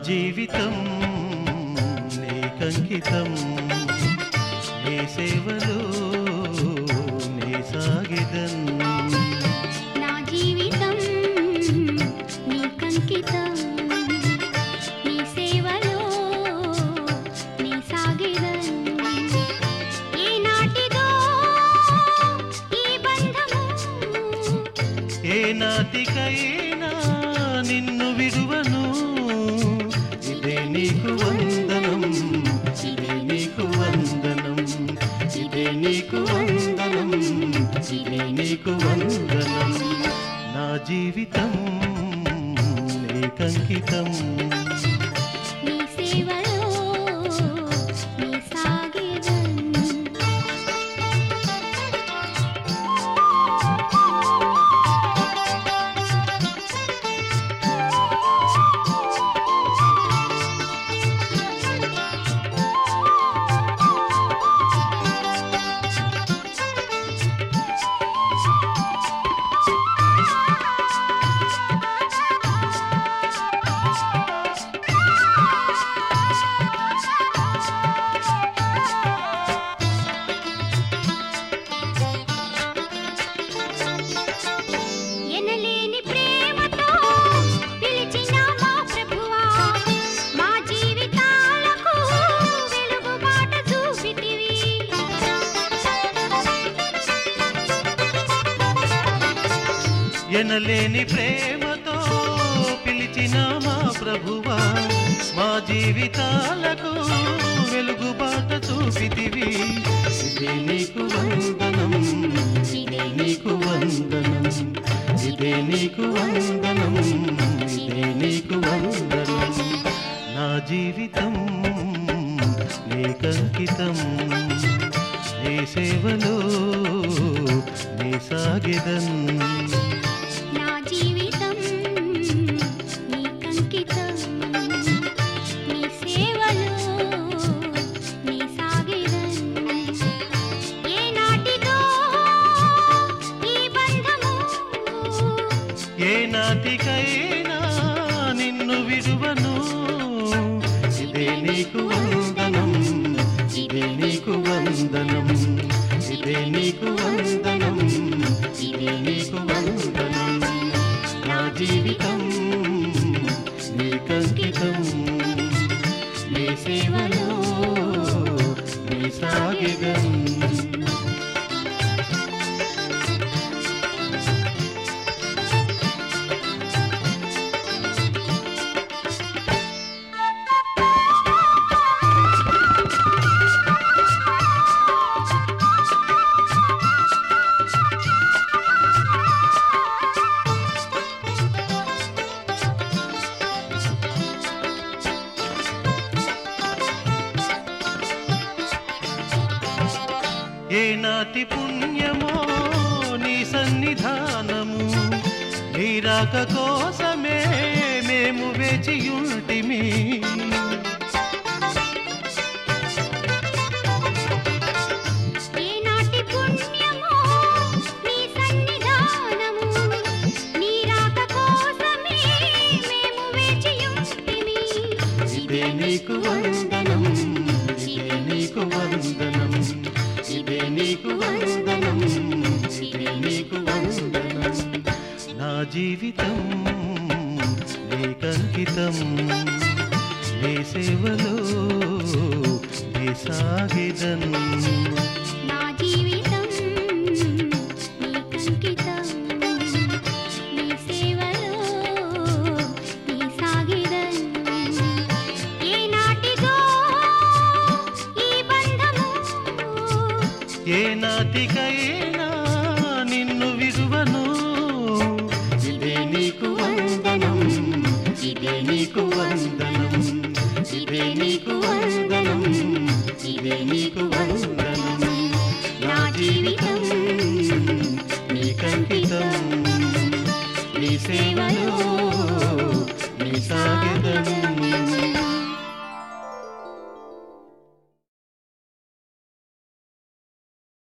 జీవితం నీకంకితం నీ సేవలో నీ సాగిదన్ నా జీవితం నీకంకితం నీ సేవలో నీ సాగిదన్ ఏనాటిదో ఈ బంధము ఏనాటికైనా నిన్ను విడువను ఇదే నీకు వందనం ఇదే నీకు వందనం ఇదే నీకు వందనం ఇదే నీకు వందనం నా జీవితం నీకంకితం నీ సేవలో నీ సాగిదన్ ఎనలేని ప్రేమతో పిలిచిన మా ప్రభువా మా జీవితాలకు వెలుగు బాట చూపితివి ఎనలేని ప్రేమతో పిలిచిన మా ప్రభువా మా జీవితాలకు వెలుగుబాట చూపితివి ఇదే నీకు వందనం ఇదే నీకు వందనం ఇదే నీకు వందనం ఇదే నీకు వందనం నా జీవితం నీకంకితం నీ సేవలో నీ సాగిదన్ నా జీవితం నీకంకితం నీ సేవలో నీ సాగిదన్ ఏనాటిదో ఈ బంధము ఏనాటికైనా నిన్ను విడువను ఇదే నీకు వందనం ఇదే నీకు వందనం ఇదే నీకు వందనం ఇదే నీకు వందనం నా జీవితం నీకంకితం నీ సేవలో నీ సాగిదన్ ఏనాటి పుణ్యమో నీ సన్నిధానము నీ రాక కోసమే మేము వేచియుంటిమి ఏనాటి పుణ్యమో నీ సన్నిధానము నీ రాక కోసమే మేము వేచియుంటిమి ఇదే నీకు వందనం ఇదే నీకు వందనం ఇదే నీకు వందనం ఇదే నీకు వందనం నా జీవితం నీకంకితం నీ సేవలో నీ సాగిదన్ నా జీవితం నీకంకితం నీ సేవలో నీ సాగిదన్ ఏనాటిదో ఈ బంధము ఏనాటికైనా నిన్ను విడువను ఇదే నీకు వందనం ఇదే నీకు వందనం ఇదే నీకు వందనం ఇదే నీకు వందనం నా జీవితం నీకంకితం నీ సేవలో నీ సాగిదన్